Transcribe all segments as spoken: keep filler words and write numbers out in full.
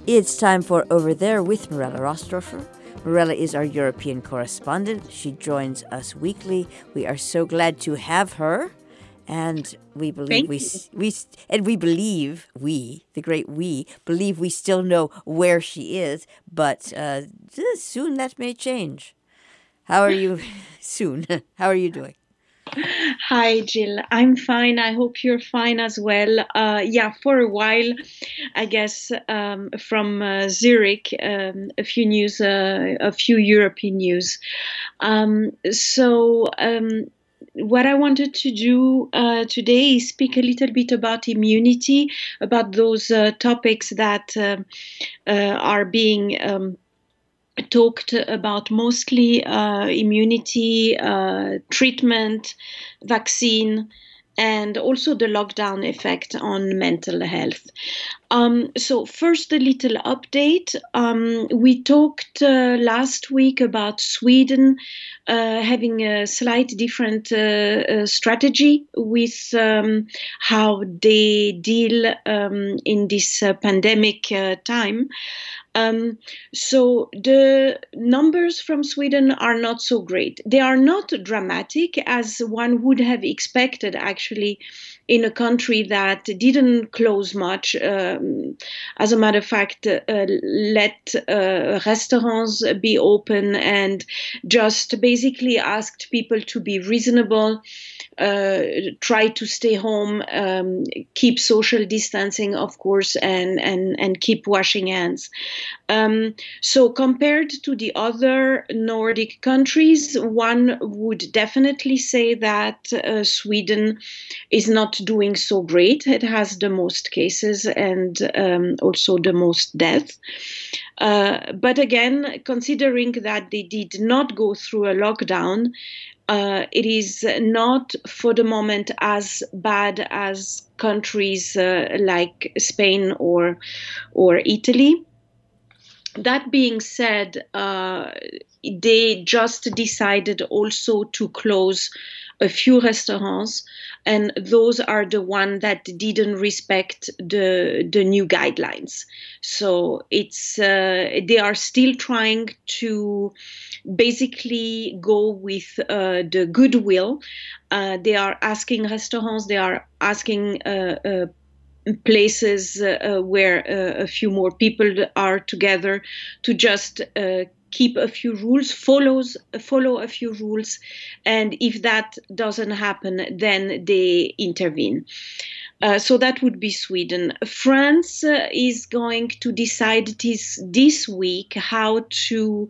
It's time for Over There with Mirella Rostorfer. Mirella is our European correspondent. She joins us weekly. We are so glad to have her, and we believe Thank we you. we and we believe we, the great we, believe we still know where she is, but uh, soon that may change. How are you? Soon. How are you doing? Hi, Jill. I'm fine. I hope you're fine as well. Uh, yeah, for a while, I guess um, from uh, Zurich, um, a few news, uh, a few European news. Um, so. Um, What I wanted to do uh, today is speak a little bit about immunity, about those uh, topics that uh, uh, are being um, talked about mostly uh, immunity, uh, treatment, vaccine, and also the lockdown effect on mental health. Um, so first, a little update. Um, we talked uh, last week about Sweden uh, having a slight different uh, uh, strategy with um, how they deal um, in this uh, pandemic uh, time. Um, so the numbers from Sweden are not so great. They are not dramatic as one would have expected, actually, in a country that didn't close much. Um, as a matter of fact, uh, let uh, restaurants be open and just basically asked people to be reasonable, uh, try to stay home, um, keep social distancing, of course, and, and, and keep washing hands. Um, so compared to the other Nordic countries, one would definitely say that uh, Sweden is not doing so great. It has the most cases and um, also the most deaths. Uh, but again, considering that they did not go through a lockdown, uh, it is not for the moment as bad as countries uh, like Spain or or Italy. That being said, uh, they just decided also to close a few restaurants, and those are the ones that didn't respect the the new guidelines. So it's uh, they are still trying to basically go with uh, the goodwill. Uh, they are asking restaurants, they are asking uh, uh, places uh, where uh, a few more people are together to just uh, keep a few rules, follows follow a few rules, and if that doesn't happen, then they intervene. Uh, so that would be Sweden. France uh, is going to decide this this week how to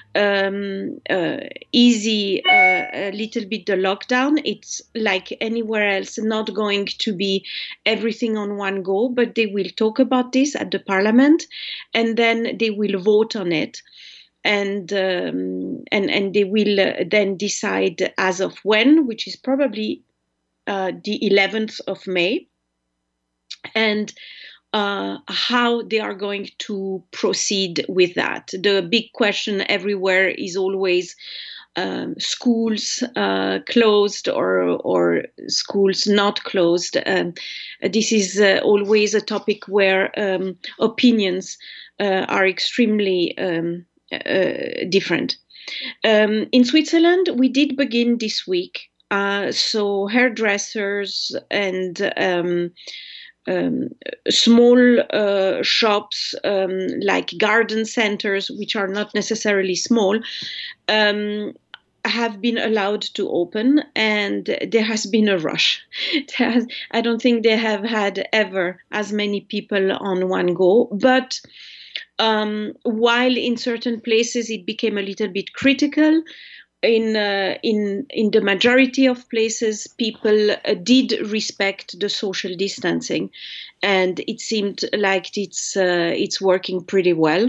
um, uh, easy uh, a little bit the lockdown. It's like anywhere else, not going to be everything on one go, but they will talk about this at the parliament, and then they will vote on it. And um, and and they will uh, then decide as of when, which is probably uh, the eleventh of May, and uh, how they are going to proceed with that. The big question everywhere is always um, schools uh, closed or or schools not closed. Um, this is uh, always a topic where um, opinions uh, are extremely um, uh, different. Um, in Switzerland, we did begin this week. Uh, so hairdressers and um, um, small uh, shops um, like garden centers, which are not necessarily small, um, have been allowed to open, and there has been a rush. Has, I don't think they have had ever as many people on one go, but um, while in certain places it became a little bit critical, in uh, in in the majority of places, people uh, did respect the social distancing, and it seemed like it's uh, it's working pretty well.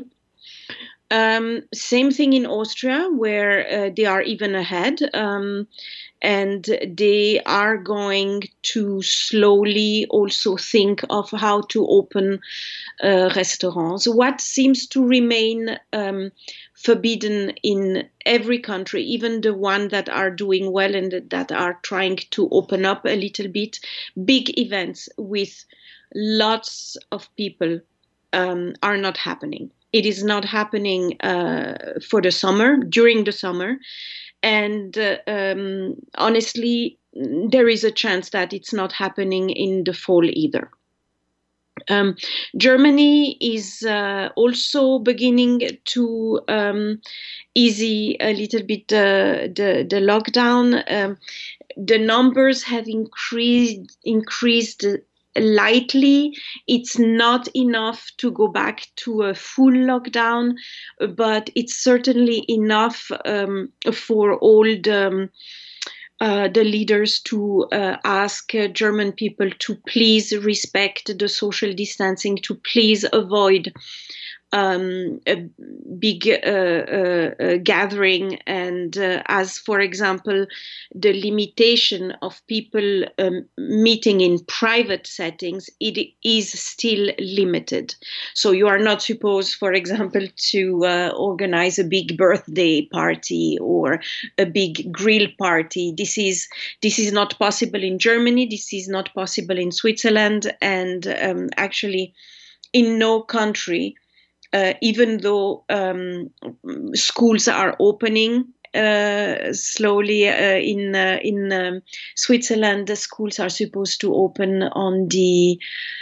Um, same thing in Austria, where uh, they are even ahead, um, and they are going to slowly also think of how to open uh, restaurants. What seems to remain um, forbidden in every country, even the one that are doing well and that are trying to open up a little bit, big events with lots of people um, are not happening. It is not happening uh, for the summer, during the summer. And uh, um, honestly, there is a chance that it's not happening in the fall either. Um, Germany is uh, also beginning to um, easy a little bit uh, the the lockdown. Um, the numbers have increased increased lightly. It's not enough to go back to a full lockdown, but it's certainly enough um, for all the um, uh, the leaders to uh, ask uh, German people to please respect the social distancing, to please avoid um, a big uh, uh, uh, gathering, and uh, as, for example, the limitation of people um, meeting in private settings, it is still limited. So you are not supposed, for example, to uh, organize a big birthday party or a big grill party. This is this is not possible in Germany. This is not possible in Switzerland, and um, actually, in no country. Uh, even though um, schools are opening uh, slowly uh, in uh, in um, Switzerland, the schools are supposed to open on the,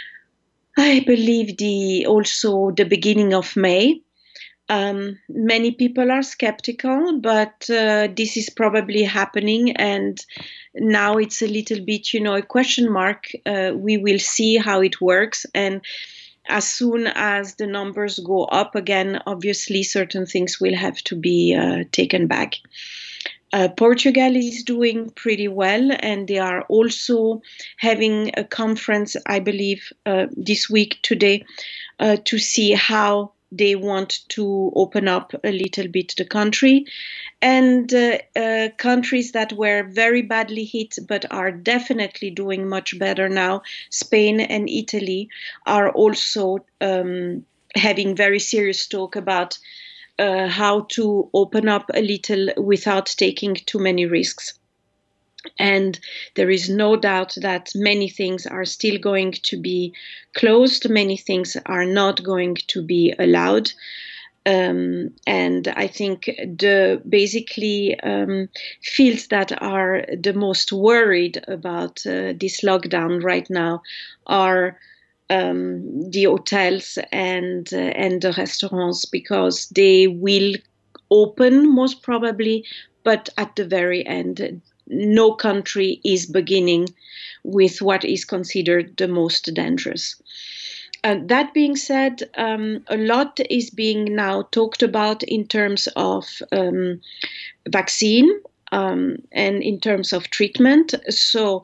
I believe, the also the beginning of May. Um, many people are skeptical, but uh, this is probably happening, and now it's a little bit, you know, a question mark. Uh, we will see how it works, and as soon as the numbers go up again, obviously certain things will have to be uh, taken back. Uh, Portugal is doing pretty well, and they are also having a conference, I believe, uh, this week, today, uh, to see how they want to open up a little bit the country. And uh, uh, countries that were very badly hit but are definitely doing much better now, Spain and Italy, are also um, having very serious talk about uh, how to open up a little without taking too many risks. And there is no doubt that many things are still going to be closed. Many things are not going to be allowed. Um, and I think the basically um, fields that are the most worried about uh, this lockdown right now are um, the hotels and uh, and the restaurants, because they will open most probably, but at the very end. No country is beginning with what is considered the most dangerous. Uh, that being said, um, a lot is being now talked about in terms of um, vaccine um, and in terms of treatment. So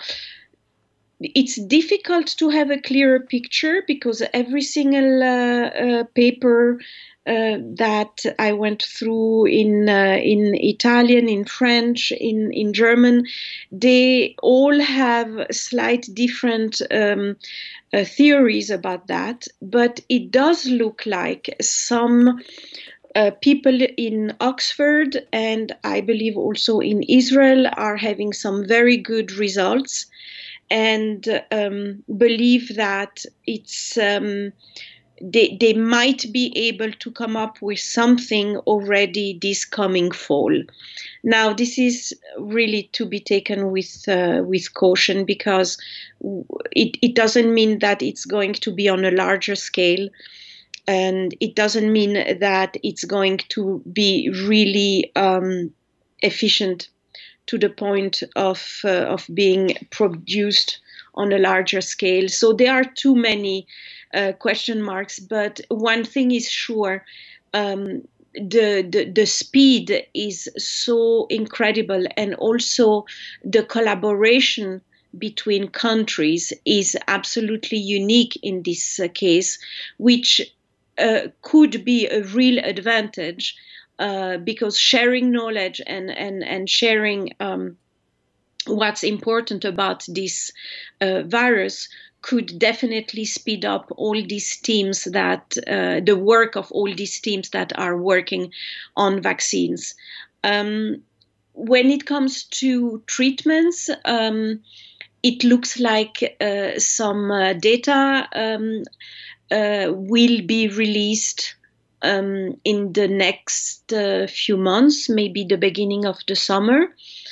it's difficult to have a clearer picture, because every single uh, uh, paper Uh, that I went through in uh, in Italian, in French, in, in German, they all have slight different um, uh, theories about that. But it does look like some uh, people in Oxford, and I believe also in Israel, are having some very good results, and um, believe that it's um, They, they might be able to come up with something already this coming fall. Now, this is really to be taken with uh, with caution, because it, it doesn't mean that it's going to be on a larger scale, and it doesn't mean that it's going to be really um, efficient to the point of uh, of being produced on a larger scale. So there are too many Uh, question marks, but one thing is sure, um, the, the the speed is so incredible, and also the collaboration between countries is absolutely unique in this uh, case, which uh, could be a real advantage, uh, because sharing knowledge and and and sharing um, what's important about this uh, virus could definitely speed up all these teams that uh, the work of all these teams that are working on vaccines. Um, when it comes to treatments, um, it looks like uh, some uh, data um, uh, will be released um, in the next uh, few months, maybe the beginning of the summer.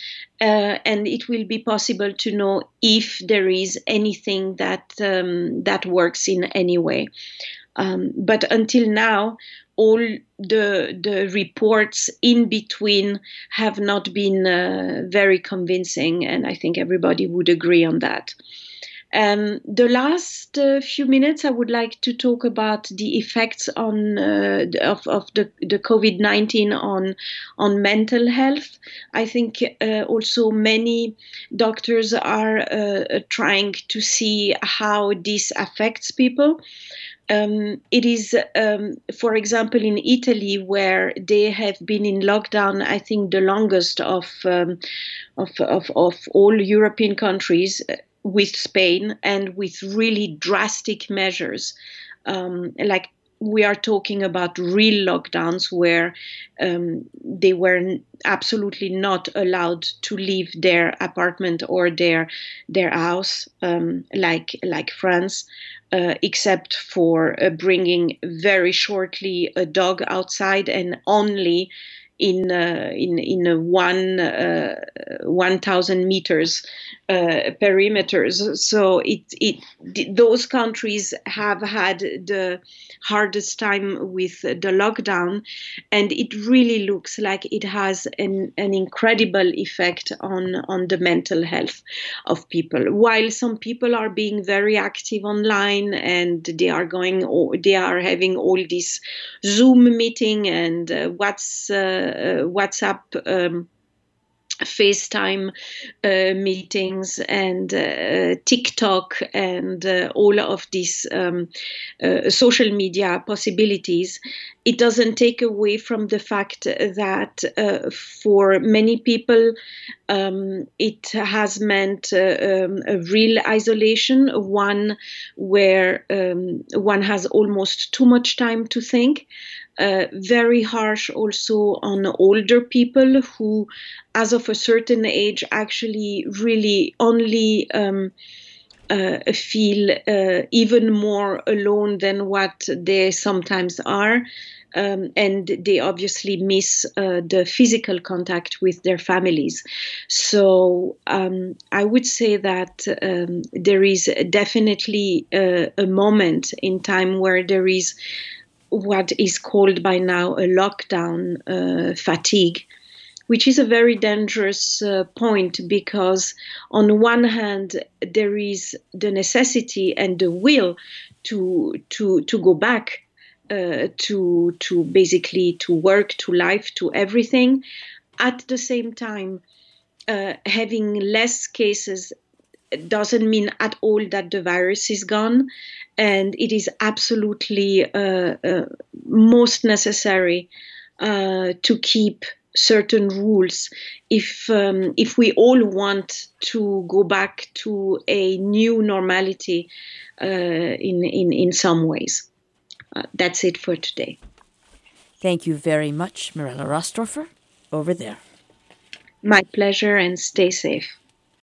Uh, and it will be possible to know if there is anything that um, that works in any way. Um, but until now, all the the reports in between have not been uh, very convincing, and I think everybody would agree on that. Um, the last uh, few minutes, I would like to talk about the effects on uh, of, of the, the COVID nineteen on on mental health. I think uh, also many doctors are uh, trying to see how this affects people. Um, it is, um, for example, in Italy, where they have been in lockdown, I think the longest of um, of, of of all European countries, with Spain, and with really drastic measures, um, like we are talking about real lockdowns where um, they were absolutely not allowed to leave their apartment or their their house, um, like like France, uh, except for uh, bringing very shortly a dog outside, and only in uh, in in a one uh, one thousand meters uh, perimeters. So it it those countries have had the hardest time with the lockdown, and it really looks like it has an, an incredible effect on on the mental health of people. While some people are being very active online, and they are going they are having all this Zoom meeting and uh, what's uh, uh, WhatsApp, um, FaceTime uh, meetings, and uh, TikTok, and uh, all of these um, uh, social media possibilities, it doesn't take away from the fact that uh, for many people um, it has meant uh, um, a real isolation, one where um, one has almost too much time to think. Uh, very harsh also on older people who, as of a certain age, actually really only um, uh, feel uh, even more alone than what they sometimes are. Um, and they obviously miss uh, the physical contact with their families. So um, I would say that um, there is definitely a, a moment in time where there is what is called by now a lockdown uh, fatigue, which is a very dangerous uh, point, because on one hand there is the necessity and the will to to to go back uh, to to basically to work, to life, to everything. At the same time, uh, having less cases doesn't mean at all that the virus is gone. And it is absolutely uh, uh, most necessary uh, to keep certain rules if um, if we all want to go back to a new normality uh, in, in, in some ways. Uh, that's it for today. Thank you very much, Mirella Rostorfer. Over there. My pleasure, and stay safe.